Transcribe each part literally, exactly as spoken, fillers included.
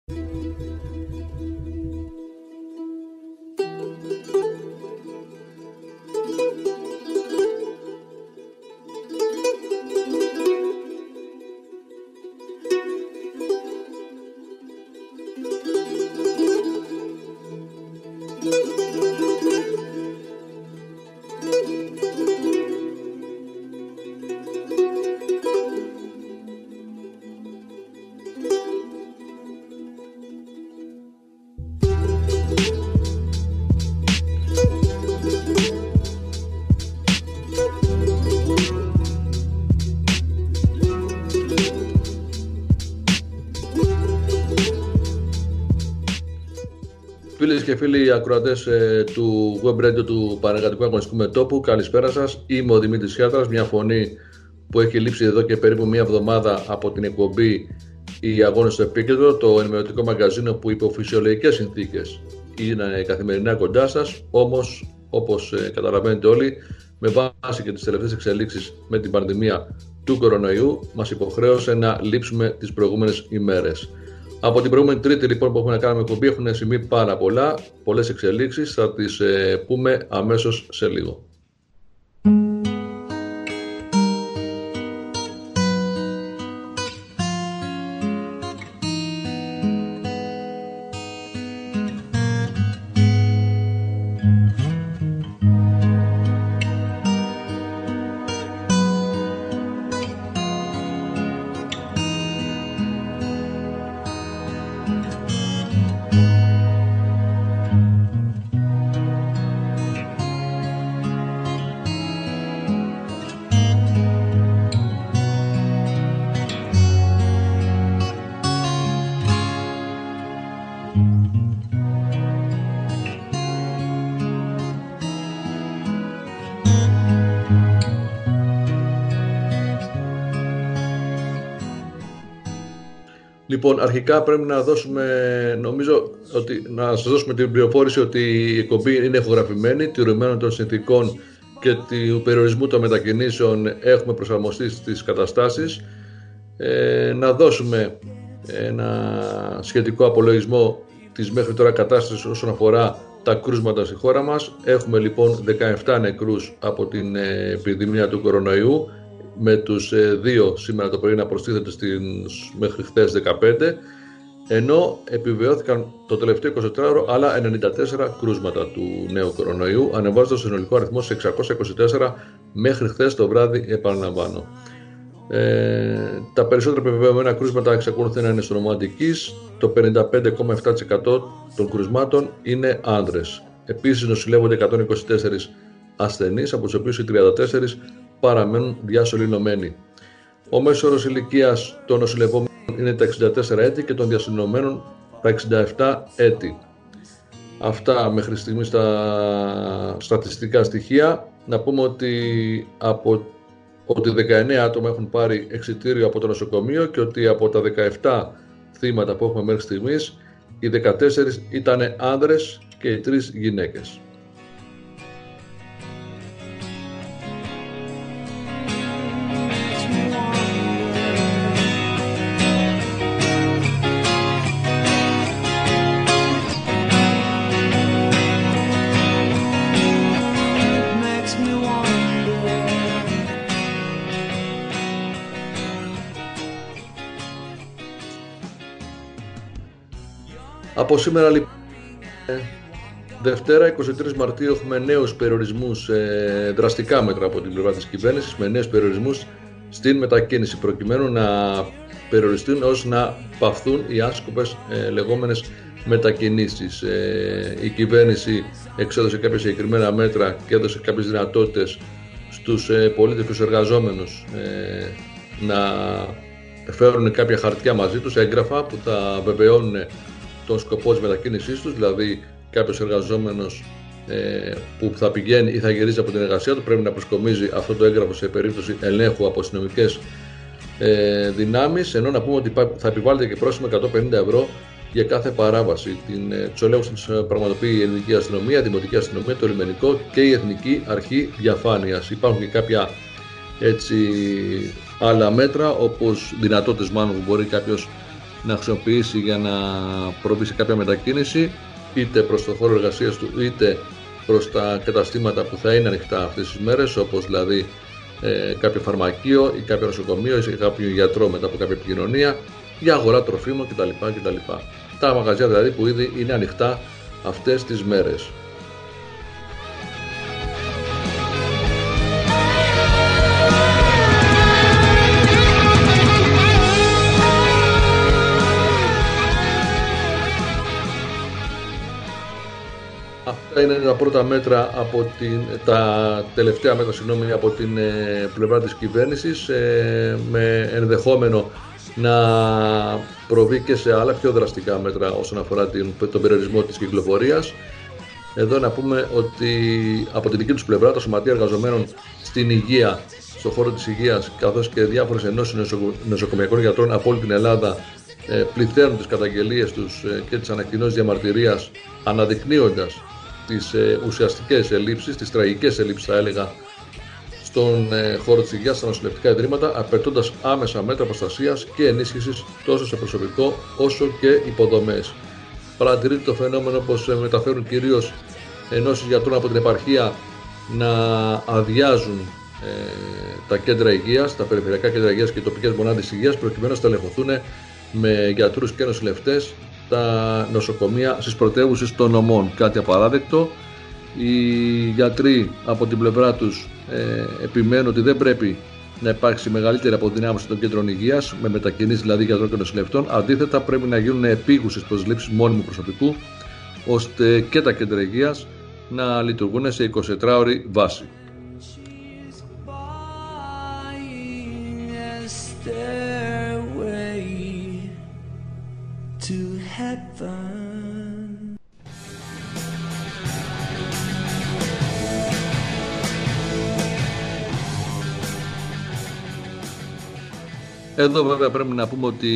Φίλες και φίλοι ακροατές ε, του web radio του Πανεργατικού Αγωνιστικού Μετώπου, καλησπέρα σας. Είμαι ο Δημήτρης Χιάτρας, μια φωνή που έχει λείψει εδώ και περίπου μια εβδομάδα από την εκπομπή «Οι Αγώνες στο Επίκεντρο», το ενημερωτικό μαγκαζίνο που υπό φυσιολογικές συνθήκες είναι καθημερινά κοντά σας. Όμως, όπως ε, καταλαβαίνετε όλοι, με βάση και τις τελευταίες εξελίξεις με την πανδημία του κορονοϊού, μας υποχρέωσε να λείψουμε τις προηγούμενες ημέρες. Από την προηγούμενη Τρίτη λοιπόν που έχουμε να κάνουμε εκπομπή έχουν συμβεί πάρα πολλά, πολλές εξελίξεις, θα τις ε, πούμε αμέσως σε λίγο. Λοιπόν, αρχικά πρέπει να δώσουμε, νομίζω, ότι, να σας δώσουμε την πληροφόρηση ότι η εκπομπή είναι ηχογραφημένη, τηρουμένων των συνθήκων και του περιορισμού των μετακινήσεων έχουμε προσαρμοστεί στις καταστάσεις. Ε, να δώσουμε ένα σχετικό απολογισμό της μέχρι τώρα κατάστασης όσον αφορά τα κρούσματα στη χώρα μας. Έχουμε λοιπόν δεκαεπτά νεκρούς από την επιδημία του κορονοϊού, με τους δύο σήμερα το πρωί να προστίθεται στις μέχρι χθες δεκαπέντε, ενώ επιβεβαιώθηκαν το τελευταίο εικοσιτετράωρο άλλα ενενήντα τέσσερα κρούσματα του νέου κορονοϊού, ανεβάζοντας το συνολικό αριθμό σε εξακόσια είκοσι τέσσερα μέχρι χθες το βράδυ, επαναλαμβάνω. Ε, τα περισσότερα επιβεβαιωμένα κρούσματα εξακολουθούν να είναι στο νομό Αττικής, το πενήντα πέντε κόμμα επτά τοις εκατό των κρουσμάτων είναι άνδρες. Επίσης νοσηλεύονται εκατόν είκοσι τέσσερις ασθενείς, από τους οποίους οι τριάντα τέσσερις παραμένουν διασωληνωμένοι. Ο μέσος όρος ηλικίας των νοσηλευόμενων είναι τα εξήντα τέσσερα έτη και των διασωληνωμένων τα εξήντα επτά έτη. Αυτά μέχρι στιγμής τα στατιστικά στοιχεία. Να πούμε ότι, από, ότι δεκαεννέα άτομα έχουν πάρει εξιτήριο από το νοσοκομείο και ότι από τα δεκαεπτά θύματα που έχουμε μέχρι στιγμής, οι δεκατέσσερις ήταν άνδρες και οι τρεις γυναίκες. Από σήμερα λοιπόν, Δευτέρα είκοσι τρεις Μαρτίου, έχουμε νέους περιορισμούς, ε, δραστικά μέτρα από την πλευρά της κυβέρνησης, με νέους περιορισμούς στην μετακίνηση, προκειμένου να περιοριστούν ώστε να παυθούν οι άσκοπες ε, λεγόμενες μετακινήσεις. Ε, η κυβέρνηση εξέδωσε κάποια συγκεκριμένα μέτρα και έδωσε κάποιες δυνατότητες στους ε, πολίτες και στους εργαζόμενους ε, να φέρουν κάποια χαρτιά μαζί τους, έγγραφα που θα βεβαιώνουν τον σκοπό της μετακίνησής τους, δηλαδή κάποιος εργαζόμενος ε, που θα πηγαίνει ή θα γυρίζει από την εργασία του πρέπει να προσκομίζει αυτό το έγγραφο σε περίπτωση ελέγχου από αστυνομικές ε, δυνάμεις, ενώ να πούμε ότι θα επιβάλλεται και πρόστιμο εκατόν πενήντα ευρώ για κάθε παράβαση. Την, ε, τους ελέγχους τους πραγματοποιεί η ελληνική αστυνομία, η δημοτική αστυνομία, το λιμενικό και η Εθνική Αρχή Διαφάνειας. Υπάρχουν και κάποια έτσι, άλλα μέτρα, όπως δυνατότητες μάλλον που μπορεί κάποιος να χρησιμοποιήσει για να προβεί σε κάποια μετακίνηση, είτε προς το χώρο εργασίας του είτε προς τα καταστήματα που θα είναι ανοιχτά αυτές τις μέρες, όπως δηλαδή ε, κάποιο φαρμακείο ή κάποιο νοσοκομείο ή κάποιο γιατρό μετά από κάποια επικοινωνία, για αγορά τροφίμων κτλ. κτλ. Τα μαγαζιά δηλαδή που ήδη είναι ανοιχτά αυτές τις μέρες. Αυτά είναι τα πρώτα μέτρα από την, τα τελευταία μέτρα συγγνώμη, από την ε, πλευρά της κυβέρνησης, ε, με ενδεχόμενο να προβεί και σε άλλα πιο δραστικά μέτρα όσον αφορά την, τον περιορισμό της κυκλοφορίας. Εδώ να πούμε ότι από την δική τους πλευρά τα σωματεία εργαζομένων στην υγεία, στον χώρο της υγείας, καθώς και διάφορες ενώσεις νοσοκομιακών γιατρών από όλη την Ελλάδα ε, πληθαίνουν τις καταγγελίες τους ε, και τις ανακοινώσεις διαμαρτυρίας, αναδεικνύοντας τις ε, ουσιαστικές ελλείψεις, τις τραγικές ελλείψεις θα έλεγα, στον ε, χώρο της υγείας, στα νοσηλευτικά ιδρύματα, απαιτώντας άμεσα μέτρα προστασίας και ενίσχυσης τόσο σε προσωπικό όσο και υποδομές. Παρατηρείται το φαινόμενο πως ε, μεταφέρουν κυρίως ενώσεις γιατρών από την επαρχία να αδειάζουν ε, τα κέντρα υγείας, τα περιφερειακά κέντρα υγείας και οι τοπικές μονάδες υγείας, προκειμένου να στελεχωθούν με γιατρούς και νοσηλευτές τα νοσοκομεία στις πρωτεύουσες των νομών. Κάτι απαράδεκτο. Οι γιατροί από την πλευρά τους ε, επιμένουν ότι δεν πρέπει να υπάρξει μεγαλύτερη αποδυνάμωση των κέντρων υγείας, με μετακινήσεις δηλαδή γιατρών και νοσηλευτών. Αντίθετα, πρέπει να γίνουν επίγουσες προσλήψεις μόνιμου προσωπικού, ώστε και τα κέντρα υγείας να λειτουργούν σε εικοσιτετράωρη βάση. Εδώ βέβαια πρέπει να πούμε ότι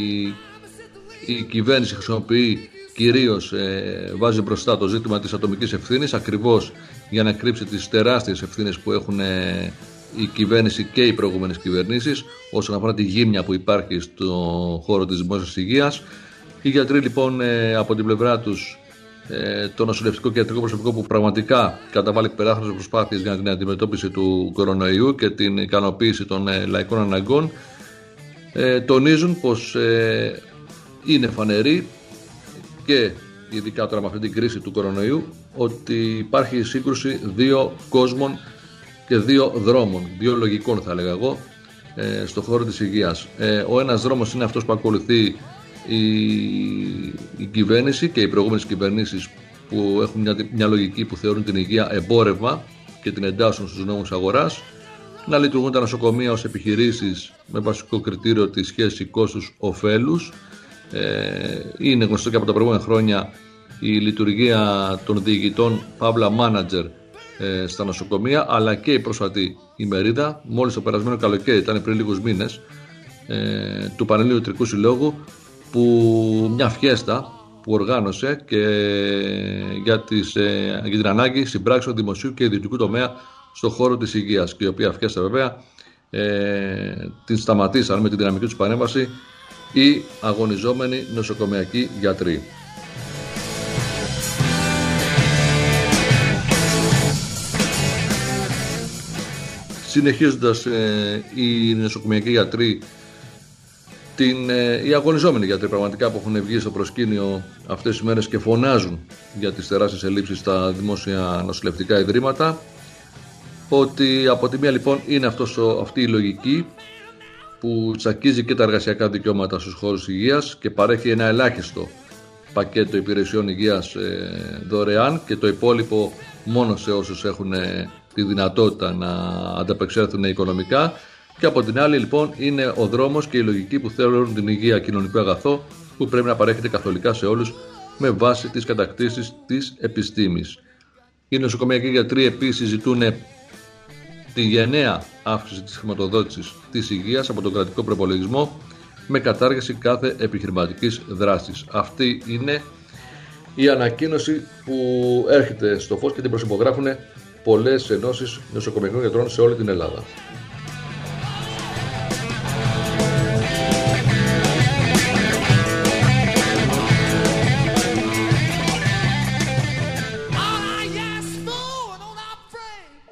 η κυβέρνηση χρησιμοποιεί κυρίως, ε, βάζει μπροστά το ζήτημα της ατομικής ευθύνης, ακριβώς για να κρύψει τις τεράστιες ευθύνες που έχουν ε, η κυβέρνηση και οι προηγούμενες κυβερνήσεις όσον αφορά τη γύμνια που υπάρχει στον χώρο της δημόσιας υγείας. Οι γιατροί λοιπόν ε, από την πλευρά τους, ε, το νοσηλευτικό και ιατρικό προσωπικό που πραγματικά καταβάλει περάχρονες προσπάθειες για την αντιμετώπιση του κορονοϊού και την ικανοποίηση των ε, λαϊκών αναγκών, ε, τονίζουν πως ε, είναι φανερή και ειδικά τώρα με αυτή την κρίση του κορονοϊού ότι υπάρχει σύγκρουση δύο κόσμων και δύο δρόμων, δύο λογικών θα έλεγα εγώ, ε, στον χώρο της υγείας. Ε, ο ένας δρόμος είναι αυτός που ακολουθεί η, η κυβέρνηση και οι προηγούμενες κυβερνήσεις που έχουν μια, μια λογική που θεωρούν την υγεία εμπόρευμα και την εντάσσουν στους νόμους αγοράς, να λειτουργούν τα νοσοκομεία ως επιχειρήσεις με βασικό κριτήριο τη σχέση κόστους-οφέλους. Ε, είναι γνωστό και από τα προηγούμενα χρόνια η λειτουργία των διοικητών παύλα μάνατζερ ε, στα νοσοκομεία, αλλά και η πρόσφατη ημερίδα, μόλις το περασμένο καλοκαίρι, ήταν πριν λίγους μήνες, ε, του Πανελλήνιου Ιατρικού Συλλόγου, που μια φιέστα που οργάνωσε και για, τις, ε, για την ανάγκη συμπράξεων δημοσίου και ιδιωτικού τομέα στον χώρο της υγείας, και η οποία φιέστα βέβαια ε, την σταματήσαν με την δυναμική τους παρέμβαση οι αγωνιζόμενοι νοσοκομιακοί γιατροί. Συνεχίζοντας, ε, οι νοσοκομιακοί γιατροί, την, ε, οι αγωνιζόμενοι γιατροί πραγματικά που έχουν βγει στο προσκήνιο αυτές τις μέρες και φωνάζουν για τις τεράστιες ελλείψεις στα δημόσια νοσηλευτικά ιδρύματα, ότι από τη μία λοιπόν είναι αυτός, αυτή η λογική που τσακίζει και τα εργασιακά δικαιώματα στους χώρους υγείας και παρέχει ένα ελάχιστο πακέτο υπηρεσιών υγείας ε, δωρεάν, και το υπόλοιπο μόνο σε όσους έχουν ε, τη δυνατότητα να ανταπεξέλθουν οικονομικά. Και από την άλλη λοιπόν είναι ο δρόμος και η λογική που θεωρούν την υγεία κοινωνικό αγαθό, που πρέπει να παρέχεται καθολικά σε όλους με βάση τις κατακτήσεις της επιστήμης. Οι νοσοκομιακοί γιατροί επίσης ζητούν τη γενναία αύξηση της χρηματοδότησης της υγείας από τον κρατικό προπολογισμό, με κατάργηση κάθε επιχειρηματικής δράσης. Αυτή είναι η ανακοίνωση που έρχεται στο φως και την προσυπογράφουν πολλές ενώσεις νοσοκομιακών γιατρών σε όλη την Ελλάδα.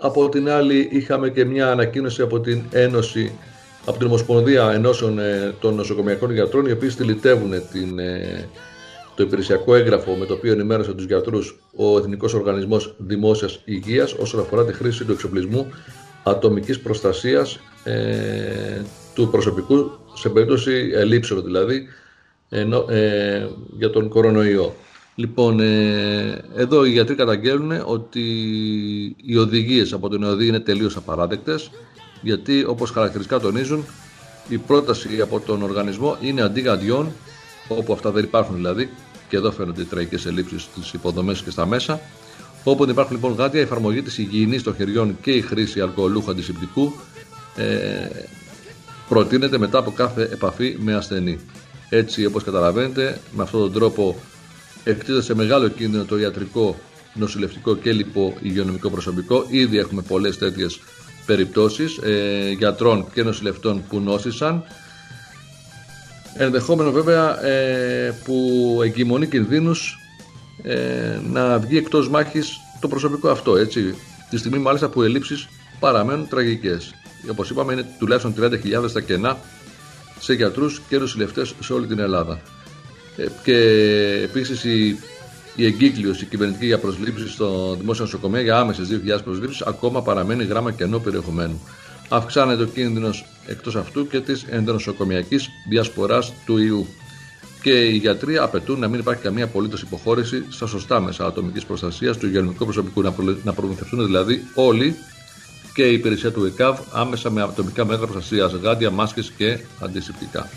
Από την άλλη είχαμε και μια ανακοίνωση από την Ένωση, από την Ομοσπονδία Ενώσεων των Νοσοκομιακών Γιατρών, οι οποίοι στυλιτεύουν την, το υπηρεσιακό έγγραφο με το οποίο ενημέρωσε τους γιατρούς ο Εθνικός Οργανισμός Δημόσιας Υγείας όσον αφορά τη χρήση του εξοπλισμού ατομικής προστασίας ε, του προσωπικού σε περίπτωση ελλείψεων δηλαδή ε, ε, για τον κορονοϊό. Λοιπόν, ε, εδώ οι γιατροί καταγγέλνουν ότι οι οδηγίες από την ΕΟΔΗ είναι τελείως απαράδεκτες, γιατί όπως χαρακτηριστικά τονίζουν, η πρόταση από τον οργανισμό είναι αντί γαντιών, όπου αυτά δεν υπάρχουν δηλαδή, και εδώ φαίνονται οι τραγικές ελλείψεις στις υποδομές και στα μέσα. Όπου δεν υπάρχουν λοιπόν γάντια, η εφαρμογή της υγιεινής των χεριών και η χρήση αλκοολούχου αντισηπτικού ε, προτείνεται μετά από κάθε επαφή με ασθενή. Έτσι, όπως καταλαβαίνετε, με αυτόν τον τρόπο εκτίθεται σε μεγάλο κίνδυνο το ιατρικό, νοσηλευτικό και λιποϊγειονομικό προσωπικό. Ήδη έχουμε πολλές τέτοιες περιπτώσεις ε, γιατρών και νοσηλευτών που νόσησαν. Ενδεχόμενο βέβαια ε, που εγκυμονεί κινδύνους ε, να βγει εκτός μάχης το προσωπικό αυτό, έτσι, τη στιγμή μάλιστα που οι ελλείψεις παραμένουν τραγικές. Όπως είπαμε, είναι τουλάχιστον τριάντα χιλιάδες τα κενά σε γιατρούς και νοσηλευτές σε όλη την Ελλάδα. Ε, και επίσης η, η εγκύκλειος, η κυβερνητική για προσλήψεις στο δημόσιο νοσοκομεία για άμεσες δύο χιλιάδες προσλήψεις ακόμα παραμένει γράμμα κενό περιεχομένου. Αυξάνεται ο κίνδυνος εκτός αυτού και της ενδονοσοκομιακής διασποράς του ιού. Και οι γιατροί απαιτούν να μην υπάρχει καμία απολύτως υποχώρηση στα σωστά μέσα ατομικής προστασίας του υγειονομικού προσωπικού, να, προ... να προμηθευτούν δηλαδή όλοι και η υπηρεσία του ΕΚΑΒ άμεσα με ατομικά μέτρα προστασίας, γάντια, μάσκες και αντισηπτικά.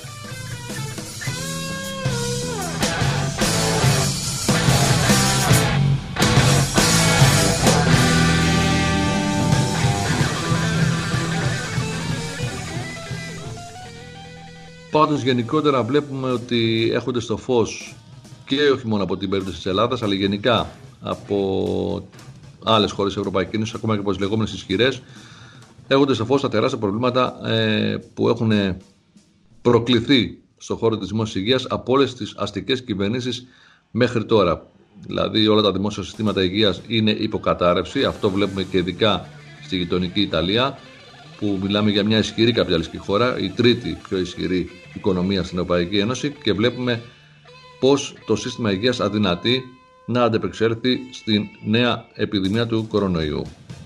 Πάντως γενικότερα βλέπουμε ότι έχονται στο φως και όχι μόνο από την περίπτωση της Ελλάδας, αλλά γενικά από άλλες χώρες της Ευρωπαϊκής Ένωσης, ακόμα και από τις λεγόμενες ισχυρές, έχονται στο φως τα τεράστια προβλήματα ε, που έχουν προκληθεί στον χώρο της δημόσιας υγείας από όλες τις αστικές κυβερνήσεις μέχρι τώρα. Δηλαδή όλα τα δημόσια συστήματα υγείας είναι υποκατάρρευση, αυτό βλέπουμε και ειδικά στη γειτονική Ιταλία, που μιλάμε για μια ισχυρή καπιταλιστική χώρα, η τρίτη πιο ισχυρή οικονομία στην Ευρωπαϊκή Ένωση, και βλέπουμε πως το σύστημα υγείας αδυνατεί να αντεπεξέλθει στην νέα επιδημία του κορονοϊού.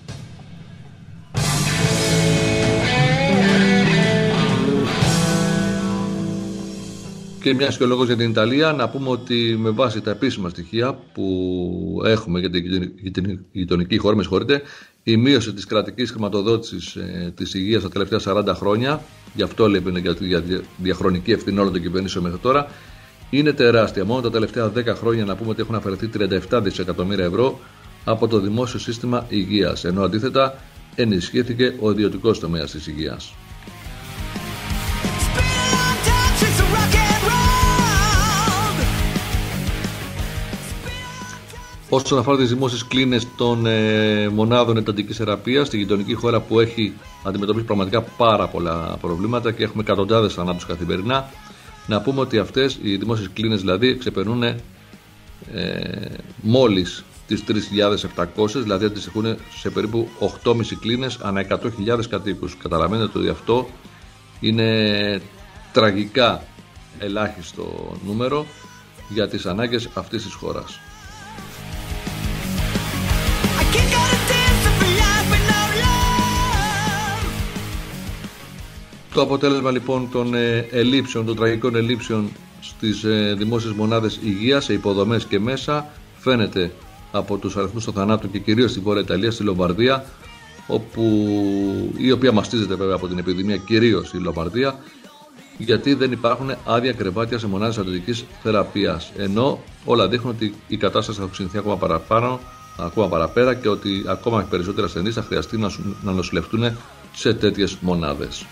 Και μια και ο λόγος για την Ιταλία, να πούμε ότι με βάση τα επίσημα στοιχεία που έχουμε για την γειτονική χώρα, με συγχωρείτε, η μείωση της κρατικής χρηματοδότησης ε, της υγείας τα τελευταία σαράντα χρόνια, γι' αυτό λέμε για τη διαχρονική ευθύνη όλων των κυβερνήσεων μέχρι τώρα, είναι τεράστια. Μόνο τα τελευταία δέκα χρόνια να πούμε ότι έχουν αφαιρεθεί τριάντα επτά δισεκατομμύρια ευρώ από το δημόσιο σύστημα υγείας, ενώ αντίθετα ενισχύθηκε ο ιδιωτικός τομέας της υγείας. Όσον αφορά τις δημόσιες κλίνες των ε, μονάδων εντατικής θεραπείας, στη γειτονική χώρα που έχει αντιμετωπίσει πραγματικά πάρα πολλά προβλήματα και έχουμε εκατοντάδες θανάτους καθημερινά, να πούμε ότι αυτές οι δημόσιες κλίνες δηλαδή ξεπερνούν ε, μόλις τις τρεις χιλιάδες επτακόσιες, δηλαδή αντιστοιχούν σε περίπου οκτώ κόμμα πέντε κλίνες ανά εκατό χιλιάδες κατοίκους. Καταλαβαίνετε ότι αυτό είναι τραγικά ελάχιστο νούμερο για τις ανάγκες αυτής της χώρας. Το αποτέλεσμα λοιπόν των ε, ελλείψεων, των τραγικών ελλείψεων στις ε, δημόσιες μονάδες υγείας, σε υποδομές και μέσα, φαίνεται από τους αριθμούς των θανάτων και κυρίως στη Βόρεια Ιταλία, στη Λομβαρδία, όπου, η οποία μαστίζεται βέβαια από την επιδημία, κυρίως η Λομβαρδία, γιατί δεν υπάρχουν άδεια κρεβάτια σε μονάδες εντατικής θεραπείας. Ενώ όλα δείχνουν ότι η κατάσταση θα οξυνθεί ακόμα παραπάνω, ακόμα παραπέρα, και ότι ακόμα περισσότεροι ασθενείς θα χρειαστεί να, να νοσηλευτούν σε τέτοιες μονάδες.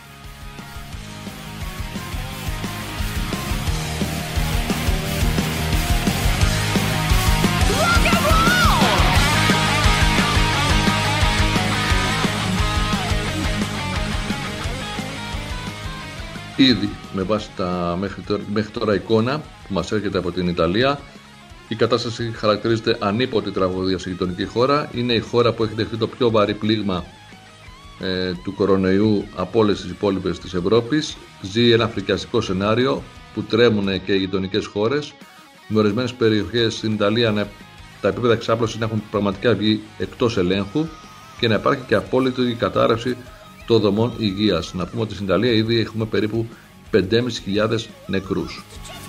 Ήδη με βάση τα μέχρι τώρα, μέχρι τώρα εικόνα που μας έρχεται από την Ιταλία, Η κατάσταση χαρακτηρίζεται ανίποτη τραγωδία σε γειτονική χώρα. Είναι η χώρα που έχει δεχτεί το πιο βαρύ πλήγμα ε, του κορονοϊού από όλες τις υπόλοιπες της Ευρώπης. Ζει ένα φρικιαστικό σενάριο που τρέμουν και οι γειτονικές χώρες. Με ορισμένες περιοχές στην Ιταλία να, τα επίπεδα εξάπλωσης να έχουν πραγματικά βγει εκτός ελέγχου και να υπάρχει και απόλυτη κατάρρευση των δομών υγείας. Να πούμε ότι στην Ιταλία ήδη έχουμε περίπου πέντε χιλιάδες πεντακόσιους νεκρούς.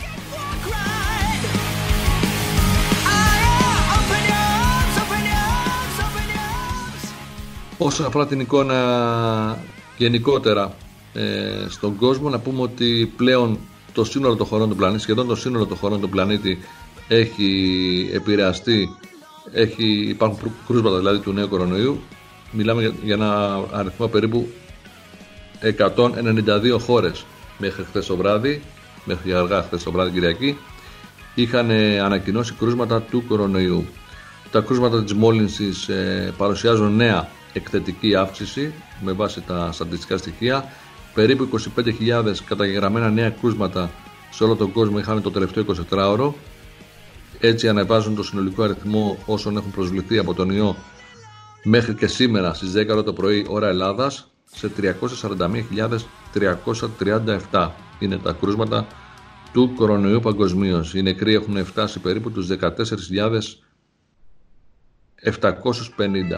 Όσον αφορά την εικόνα γενικότερα ε, στον κόσμο, να πούμε ότι πλέον το σύνολο των χωρών του πλανήτη, σχεδόν το σύνολο των χωρών του πλανήτη έχει επηρεαστεί, έχει, υπάρχουν κρούσματα δηλαδή του νέου κορονοϊού. Μιλάμε για, για ένα αριθμό περίπου εκατόν ενενήντα δύο χώρες μέχρι χθες το βράδυ, μέχρι αργά χθες το βράδυ Κυριακή, είχαν ανακοινώσει κρούσματα του κορονοϊού. Τα κρούσματα της μόλυνσης ε, παρουσιάζουν νέα εκθετική αύξηση με βάση τα στατιστικά στοιχεία. Περίπου είκοσι πέντε χιλιάδες καταγεγραμμένα νέα κρούσματα σε όλο τον κόσμο είχαν το τελευταίο εικοσιτετράωρο. Έτσι ανεβάζουν το συνολικό αριθμό όσων έχουν προσβληθεί από τον ιό μέχρι και σήμερα στις δέκα το πρωί ώρα Ελλάδας σε τριακόσιες σαράντα μία χιλιάδες τριακόσια τριάντα επτά. Είναι τα κρούσματα του κορονοϊού παγκοσμίως. Οι νεκροί έχουν φτάσει περίπου τους δεκατέσσερις χιλιάδες επτακόσιους πενήντα.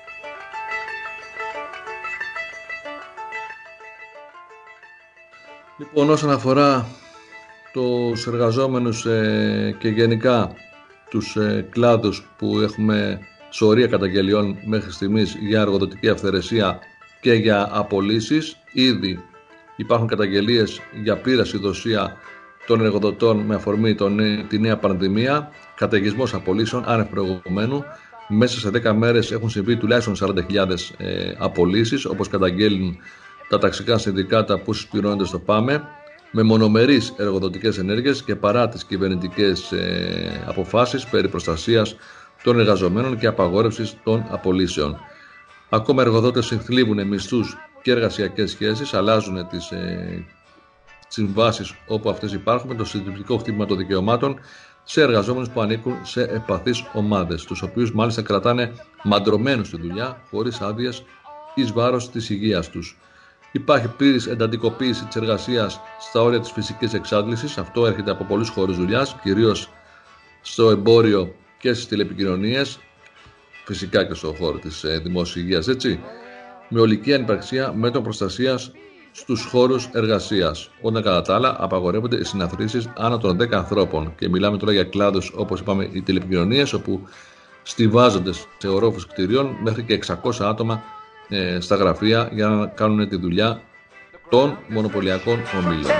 Λοιπόν, όσον αφορά τους εργαζόμενους ε, και γενικά τους ε, κλάδους που έχουμε σωρία καταγγελιών μέχρι στιγμής για εργοδοτική αυθαιρεσία και για απολύσεις, ήδη υπάρχουν καταγγελίες για πείραση δοσία των εργοδοτών με αφορμή τον, τη νέα πανδημία, καταιγισμός απολύσεων άνευ προηγουμένου. Μέσα σε δέκα μέρες έχουν συμβεί τουλάχιστον σαράντα χιλιάδες ε, απολύσεις, όπως καταγγέλνουν τα ταξικά συνδικάτα που συσπηρώνονται στο ΠΑΜΕ, με μονομερείς εργοδοτικές ενέργειες και παρά τις κυβερνητικές ε, αποφάσεις περί προστασίας των εργαζομένων και απαγόρευσης των απολύσεων. Ακόμα εργοδότες συνθλίβουν μισθούς και εργασιακές σχέσεις, αλλάζουν τις ε, συμβάσεις όπου αυτές υπάρχουν, με το συντριπτικό χτύπημα των δικαιωμάτων σε εργαζόμενους που ανήκουν σε ευπαθείς ομάδες, τους οποίους μάλιστα κρατάνε μαντρωμένους στη δουλειά χωρίς άδειες εις βάρος της υγείας τους. Υπάρχει πλήρης εντατικοποίηση της εργασίας στα όρια της φυσικής εξάντλησης. Αυτό έρχεται από πολλούς χώρους δουλειάς, κυρίως στο εμπόριο και στις τηλεπικοινωνίες, φυσικά και στον χώρο της ε, δημόσιας υγείας, έτσι, με ολική ανυπαρξία μέτρων προστασίας στους χώρους εργασίας. Όταν κατά τα άλλα απαγορεύονται οι συναθρήσεις άνω των δέκα ανθρώπων. Και μιλάμε τώρα για κλάδους όπως είπαμε οι τηλεπικοινωνίες, όπου στιβάζονται σε ορόφους κτηρίων μέχρι και εξακόσια άτομα ε, στα γραφεία για να κάνουν τη δουλειά των μονοπωλιακών ομίλων.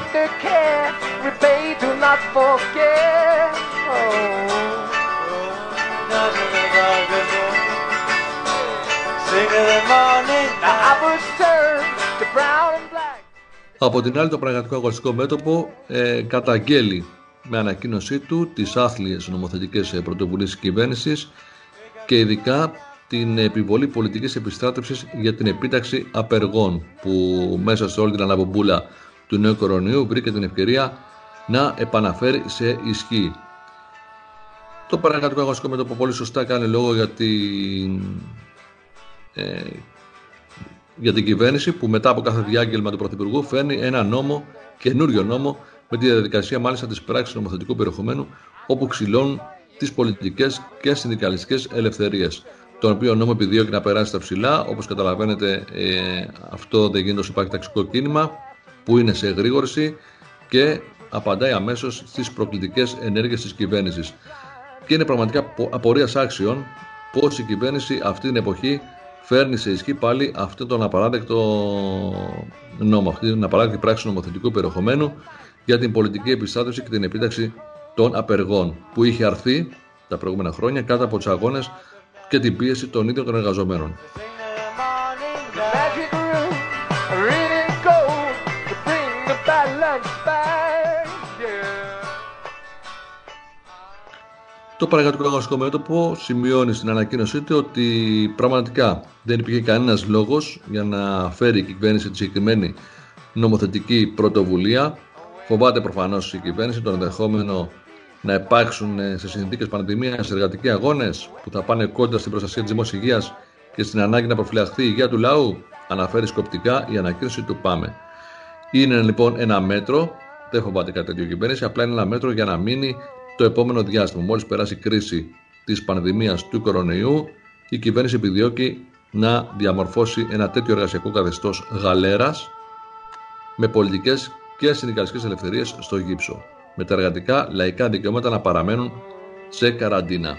Από την άλλη, το Πραγματικό Αγωνιστικό Μέτωπο ε, καταγγέλει με ανακοίνωσή του τις άθλιες νομοθετικές πρωτοβουλίες της κυβέρνησης και ειδικά την επιβολή πολιτικής επιστράτευσης για την επίταξη απεργών, που μέσα σε όλη την αναμπομπούλα του νέου κορονοϊού βρήκε την ευκαιρία να επαναφέρει σε ισχύ. Το Πραγματικό Αγωνιστικό Μέτωπο πολύ σωστά κάνει λόγο για την, ε, για την κυβέρνηση, που μετά από κάθε διάγγελμα του Πρωθυπουργού φέρνει ένα νόμο, καινούριο νόμο, με τη διαδικασία μάλιστα της πράξης νομοθετικού περιεχομένου, όπου ξυλώνουν τις πολιτικές και συνδικαλιστικές ελευθερίες. Τον οποίο νόμο επιδιώκει να περάσει στα ψηλά. Όπως καταλαβαίνετε, ε, αυτό δεν γίνεται όσο υπάρχει ταξικό κίνημα που είναι σε εγρήγορση και απαντάει αμέσως στις προκλητικές ενέργειες της κυβέρνησης. Και είναι πραγματικά απορίας άξιων πως η κυβέρνηση αυτή την εποχή φέρνει σε ισχύ πάλι αυτόν τον απαράδεκτο νόμο, αυτή την απαράδεκτη πράξη νομοθετικού περιεχομένου για την πολιτική επιστράτευση και την επίταξη των απεργών, που είχε αρθεί τα προηγούμενα χρόνια κάτω από τους αγώνες και την πίεση των ίδιων των εργαζομένων. Το Πραγματικό Αγωνιστικό Μέτωπο σημειώνει στην ανακοίνωσή του ότι πραγματικά δεν υπήρχε κανένας λόγος για να φέρει η κυβέρνηση τη συγκεκριμένη νομοθετική πρωτοβουλία. Φοβάται προφανώς η κυβέρνηση τον ενδεχόμενο να υπάρξουν σε συνθήκες πανδημίας εργατικοί αγώνες που θα πάνε κόντρα στην προστασία της δημόσιας υγείας και στην ανάγκη να προφυλαχθεί η υγεία του λαού, αναφέρει σκοπτικά η ανακοίνωση του ΠΑΜΕ. Είναι λοιπόν ένα μέτρο, δεν φοβάται κάτι τέτοιο η κυβέρνηση, απλά είναι ένα μέτρο για να μείνει το επόμενο διάστημα. Μόλις περάσει η κρίση της πανδημίας του κορονοϊού, η κυβέρνηση επιδιώκει να διαμορφώσει ένα τέτοιο εργασιακό καθεστώς γαλέρας με πολιτικές και συνδικαλιστικές ελευθερίες στο γύψο, με τα εργατικά λαϊκά δικαιώματα να παραμένουν σε καραντίνα.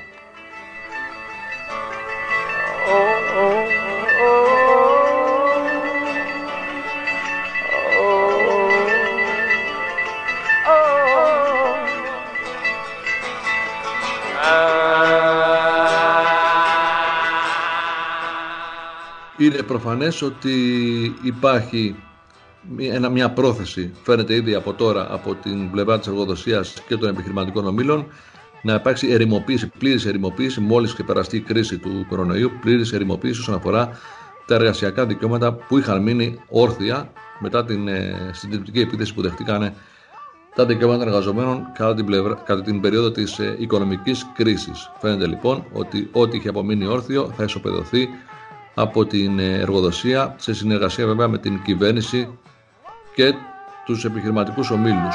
Είναι προφανές ότι υπάρχει μια πρόθεση, φαίνεται ήδη από τώρα, από την πλευρά της εργοδοσίας και των επιχειρηματικών ομίλων, να υπάρξει ερημοποίηση, πλήρης ερημοποίηση, μόλις ξεπεραστεί η κρίση του κορονοϊού, πλήρης ερημοποίηση όσον αφορά τα εργασιακά δικαιώματα που είχαν μείνει όρθια μετά την ε, συντηρητική επίθεση που δεχτήκανε τα δικαιώματα εργαζομένων κατά την, πλευρά, κατά την περίοδο της ε, οικονομικής κρίσης. Φαίνεται λοιπόν ότι ό,τι είχε απομείνει όρθιο θα ισοπεδωθεί από την εργοδοσία, σε συνεργασία βέβαια με την κυβέρνηση και τους επιχειρηματικούς ομίλους.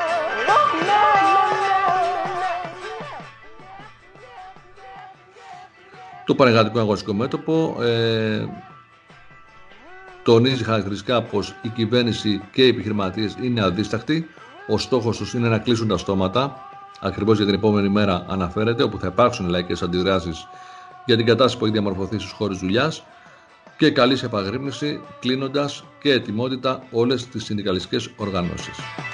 Το Πανεργατικό Αγωνιστικό Μέτωπο ε, τονίζει χαρακτηριστικά πως η κυβέρνηση και οι επιχειρηματίες είναι αδίστακτοι. Ο στόχος τους είναι να κλείσουν τα στόματα, ακριβώς για την επόμενη μέρα αναφέρεται, όπου θα υπάρξουν λαϊκές αντιδράσεις για την κατάσταση που έχει διαμορφωθεί στους χώρους δουλειάς και καλή σε επαγρύπνηση, κλείνοντας και ετοιμότητα όλες τις συνδικαλιστικές οργανώσεις.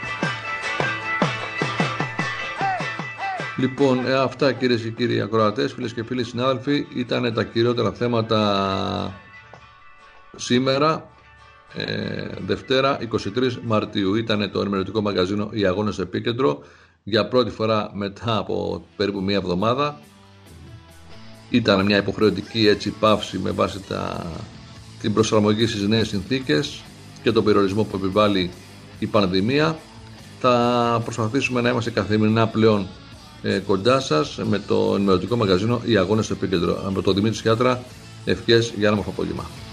Λοιπόν, αυτά κυρίες και κύριοι ακροατές, φίλες και φίλοι συνάδελφοι, ήταν τα κυριότερα θέματα σήμερα, ε, Δευτέρα εικοστή τρίτη Μαρτίου. Ήταν το ενημερωτικό μαγαζίνο «Οι Αγώνες στο Επίκεντρο» για πρώτη φορά μετά από περίπου μία εβδομάδα. Ήταν μια υποχρεωτική έτσι παύση με βάση τα, την προσαρμογή στις νέες συνθήκες και τον περιορισμό που επιβάλλει η πανδημία. Θα προσπαθήσουμε να είμαστε καθημερινά πλέον ε, κοντά σας με το ενημερωτικό μαγαζίνο «Οι Αγώνες στο Επίκεντρο». Από τον Δημήτρη Σιάτρα, ευχές για ένα όμορφο απόγευμα.